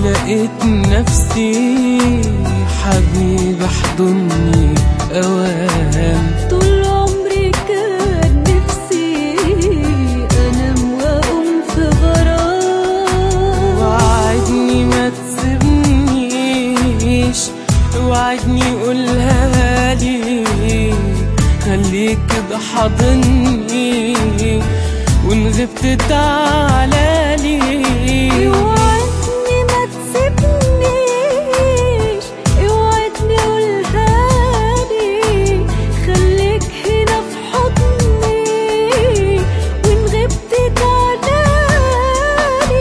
لقيت نفسي حبيب احضني اوام. طول عمري كان نفسي انام واقوم في غرام. وعدني ما تسيبنيش، وعدني قولها لي، خليك كده حاضني وإن غبت تعالالي. اوعدني ما تسيبنيش، اوعدني قولها لي، خليك هنا في حضني وإن غبت تعالالي.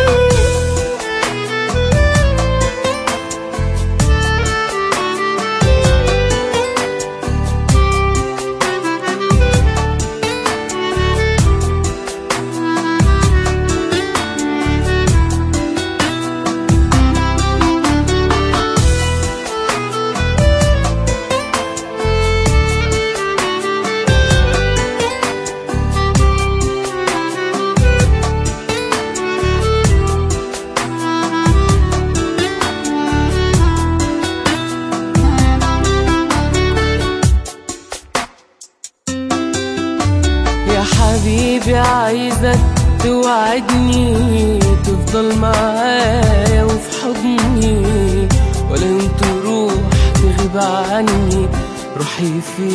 يا حبيبي عايزك توعدني تفضل معايا وفي حضني، ولا يوم تروح تغيب عني روحي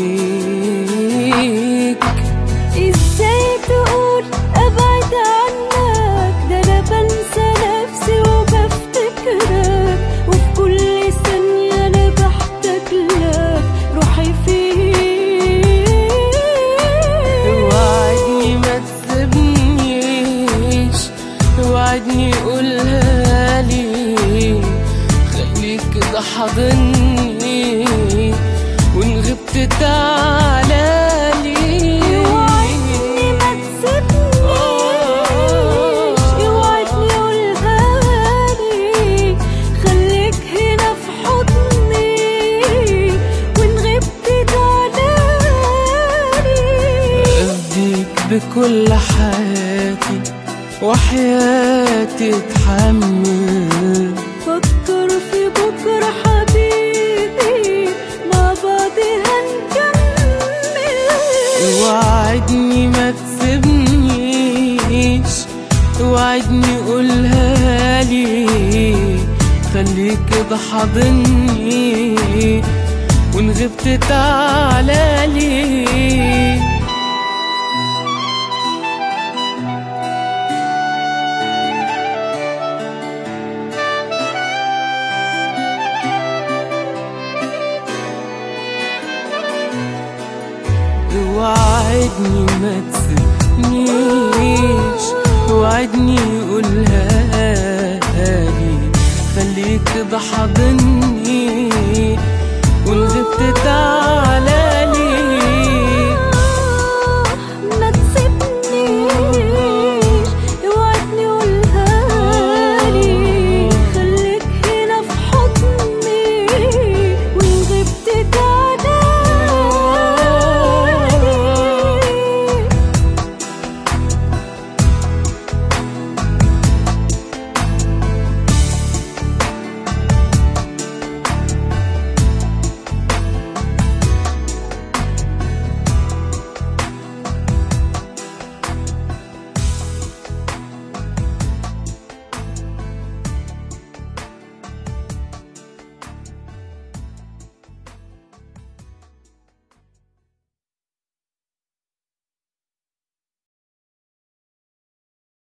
فيك. ازاي تقول ابعد عنك، ده انا بنسى نفسي وبفتكرك، وفي كل ثانية انا بحتاج لك روحي فيك. وعدني ما تسيبنيش، وعدني قولها لي، خليك كده حاضني وإن غبت تعالالي. اوعدني ما تسيبنيش، اوعدني قولها لي، خليك هنا في حضني وإن غبت تعالالي. أفديك بكل حياتي وحياتي اتحمل. فكر في بكرة حبيبي، مع بعض هنكمل. وعدني ما تسيبنيش، وعدني قولها لي، خليك كده حاضني وإن غبت تعالالي. وعدني ما تسيبنيش، وعدني قولها لي، خليك كده حاضني